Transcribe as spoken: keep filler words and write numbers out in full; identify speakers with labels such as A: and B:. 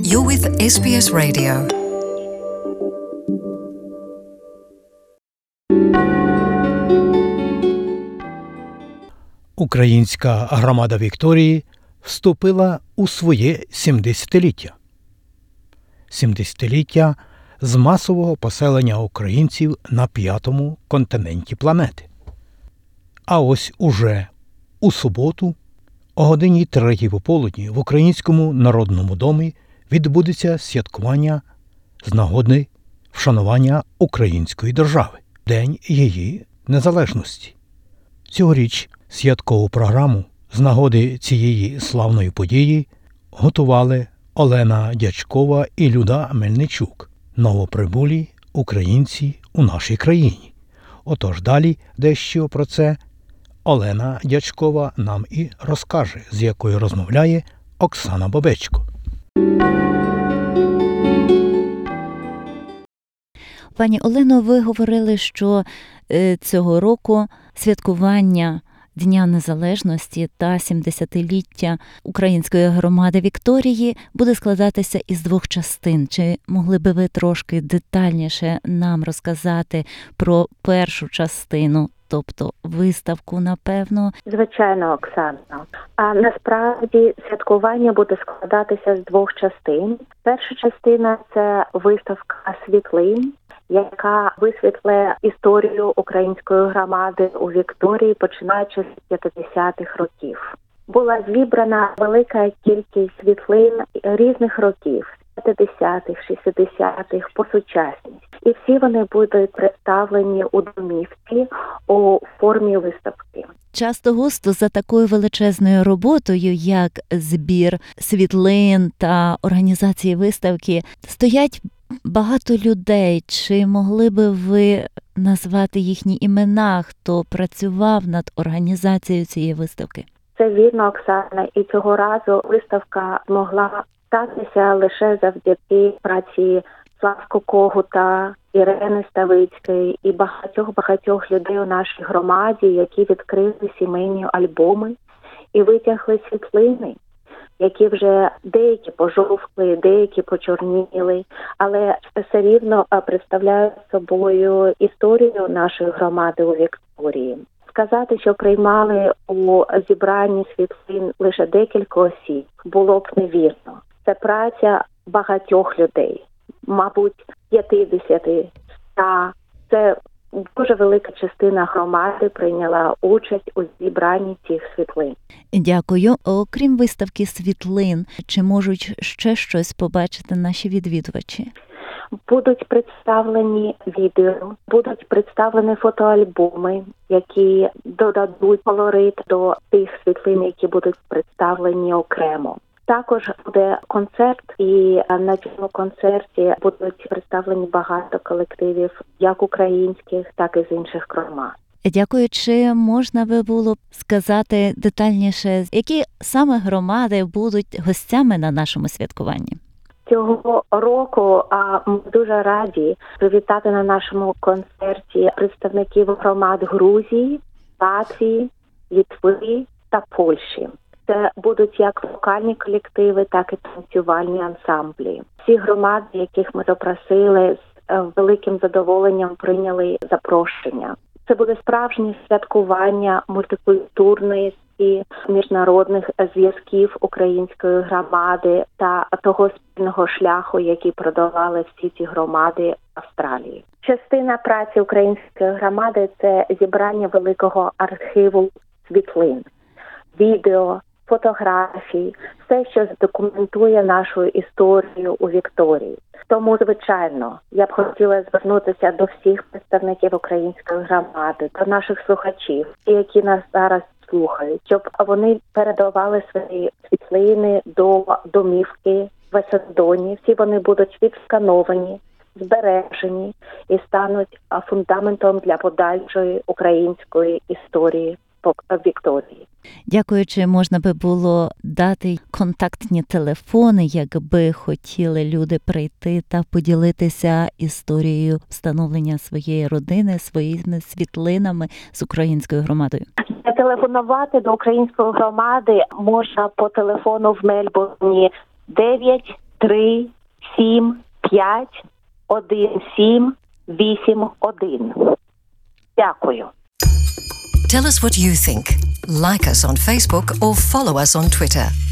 A: You're with ес бі ес Radio.
B: Українська громада Вікторії вступила у своє сімдесятиліття. Сімдесятиліття з масового поселення українців на п'ятому континенті планети. А ось уже у суботу о годині третій пополудні в Українському народному домі відбудеться святкування з нагоди вшанування української держави, День її незалежності. Цьогоріч святкову програму з нагоди цієї славної події готували Олена Дячкова і Люда Мельничук, новоприбулі українці у нашій країні. Отож далі дещо про це Олена Дячкова нам і розкаже, з якою розмовляє Оксана Бобечко.
C: Пані Олено, ви говорили, що е, цього року святкування Дня Незалежності та сімдесятиліття Української громади Вікторії буде складатися із двох частин. Чи могли би ви трошки детальніше нам розказати про першу частину, тобто виставку, напевно?
D: Звичайно, Оксана. А насправді святкування буде складатися з двох частин. Перша частина – це виставка світлин, яка висвітлює історію української громади у Вікторії, починаючи з п'ятдесятих років. Була зібрана велика кількість світлин різних років – п'ятдесятих, шістдесятих, по сучасність. І всі вони будуть представлені у домівці у формі виставки.
C: Часто густо за такою величезною роботою, як збір світлин та організації виставки, стоять багато людей. Чи могли би ви назвати їхні імена, хто працював над організацією цієї виставки?
D: Це вірно, Оксана. І цього разу виставка змогла статися лише завдяки праці Славко Когута, Ірени Ставицької і багатьох-багатьох людей у нашій громаді, які відкрили сімейні альбоми і витягли світлини, які вже деякі пожовкли, деякі почорніли, але все рівно представляють собою історію нашої громади у Вікторії. Сказати, що приймали у зібранні світлин лише декілька осіб, було б невірно. Це праця багатьох людей, мабуть, п'ятдесят, сто. Це дуже велика частина громади прийняла участь у зібранні цих світлин.
C: Дякую. Окрім виставки світлин, чи можуть ще щось побачити наші відвідувачі?
D: Будуть представлені відео, будуть представлені фотоальбоми, які додадуть колорит до тих світлин, які будуть представлені окремо. Також буде концерт, і на цьому концерті будуть представлені багато колективів, як українських, так і з інших громад.
C: Дякую. Чи можна би було б сказати детальніше, які саме громади будуть гостями на нашому святкуванні?
D: Цього року а, ми дуже раді привітати на нашому концерті представників громад Грузії, Латвії, Литви та Польщі. Це будуть як вокальні колективи, так і танцювальні ансамблі. Всі громади, яких ми запросили, з великим задоволенням прийняли запрошення. Це буде справжнє святкування мультикультурності, міжнародних зв'язків української громади та того спільного шляху, який продавали всі ці громади Австралії. Частина праці української громади – це зібрання великого архіву світлин, відео, фотографій, все, що задокументує нашу історію у Вікторії. Тому, звичайно, я б хотіла звернутися до всіх представників української громади, до наших слухачів, які нас зараз слухають, щоб вони передавали свої світлини до домівки в Есендоні. Всі вони будуть відскановані, збережені і стануть фундаментом для подальшої української історії Вікторії.
C: Дякую. Чи можна би було дати контактні телефони, якби хотіли люди прийти та поділитися історією встановлення своєї родини, своїми світлинами з українською громадою?
D: Телефонувати до української громади можна по телефону в Мельбурні дев'ять три сім п'ять один сім вісім один. Дякую.
A: Tell us what you think. Like us on Facebook or follow us on Twitter.